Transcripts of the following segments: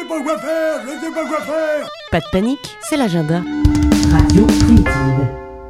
sais pas quoi faire, je sais pas quoi faire. Pas de panique, c'est l'agenda. Radio Primitive.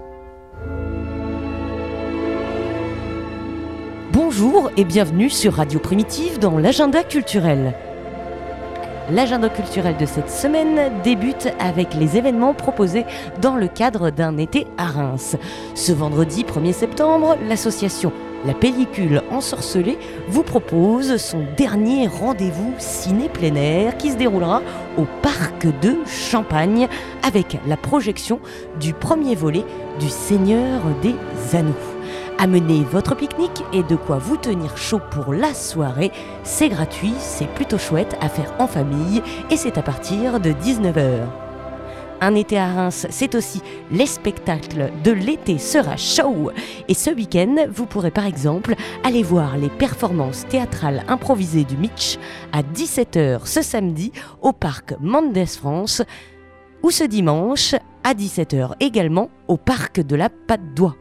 Bonjour et bienvenue sur Radio Primitive dans l'agenda culturel. L'agenda culturel de cette semaine débute avec les événements proposés dans le cadre d'un été à Reims. Ce vendredi 1er septembre, l'association La Pellicule Ensorcelée vous propose son dernier rendez-vous ciné plein air qui se déroulera au parc de Champagne avec la projection du premier volet du Seigneur des Anneaux. Amenez votre pique-nique et de quoi vous tenir chaud pour la soirée. C'est gratuit, c'est plutôt chouette à faire en famille et c'est à partir de 19h. Un été à Reims, c'est aussi les spectacles de l'été sera show. Et ce week-end, vous pourrez par exemple aller voir les performances théâtrales improvisées du Mitch à 17h ce samedi au parc Mendes France ou ce dimanche à 17h également au parc de la Patte d'Oie.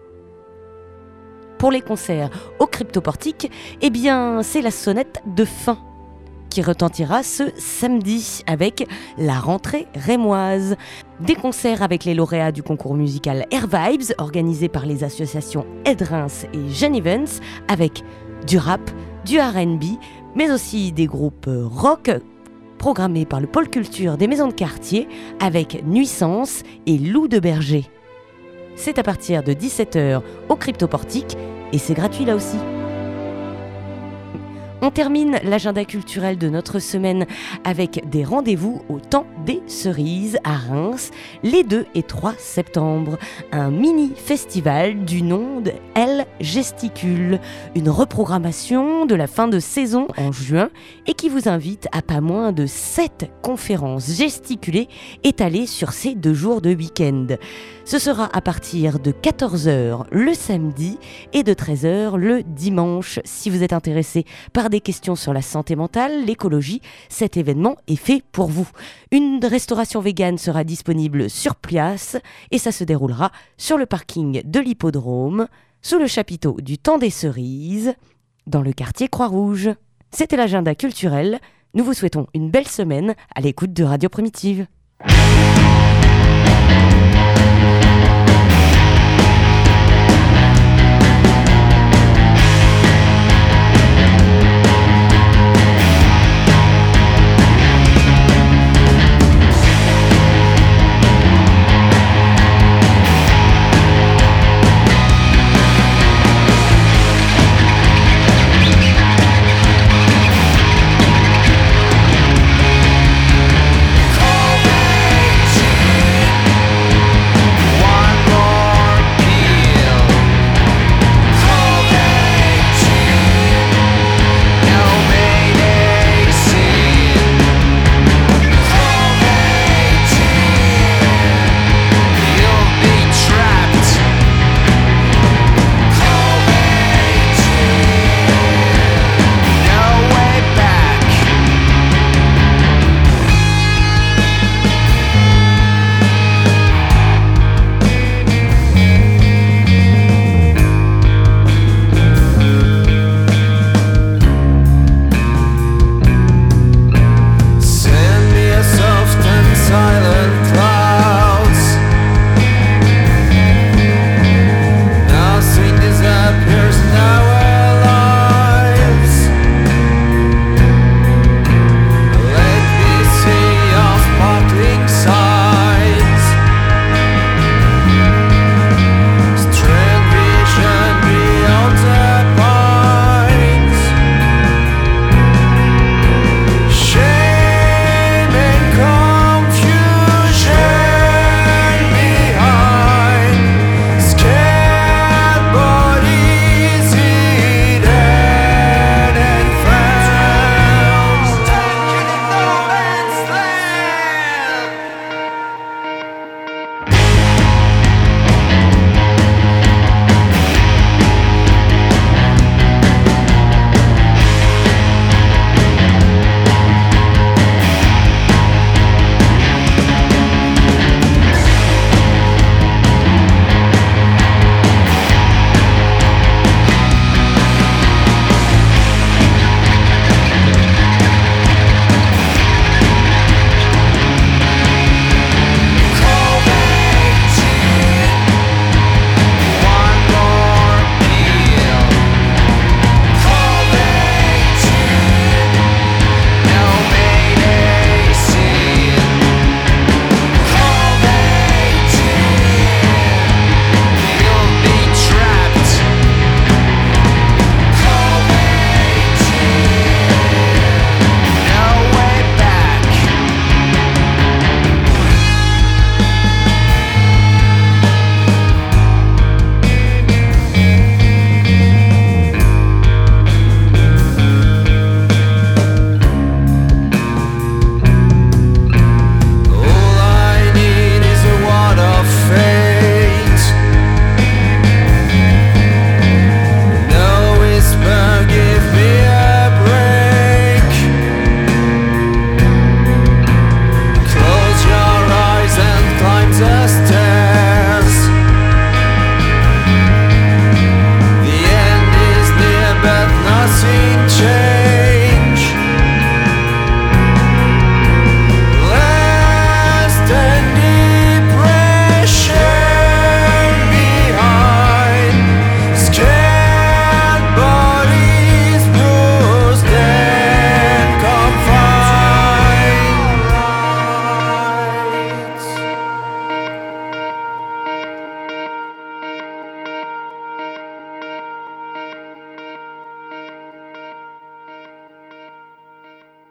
Pour les concerts au Cryptoportique, eh bien, c'est la sonnette de fin qui retentira ce samedi avec la rentrée rémoise. Des concerts avec les lauréats du concours musical Air Vibes organisé par les associations Aide Reims et Jeune Events avec du rap, du R&B, mais aussi des groupes rock programmés par le pôle culture des maisons de quartier avec Nuisance et Loup de Berger. C'est à partir de 17h au Cryptoportique et c'est gratuit là aussi. On termine l'agenda culturel de notre semaine avec des rendez-vous au Temps des Cerises à Reims les 2 et 3 septembre. Un mini-festival du nom de Elle Gesticule, une reprogrammation de la fin de saison en juin et qui vous invite à pas moins de 7 conférences gesticulées étalées sur ces 2 jours de week-end. Ce sera à partir de 14h le samedi et de 13h le dimanche. Si vous êtes intéressé par des questions sur la santé mentale, l'écologie, cet événement est fait pour vous. Une restauration végane sera disponible sur place et ça se déroulera sur le parking de l'hippodrome, sous le chapiteau du Temps des Cerises, dans le quartier Croix-Rouge. C'était l'agenda culturel. Nous vous souhaitons une belle semaine à l'écoute de Radio Primitive.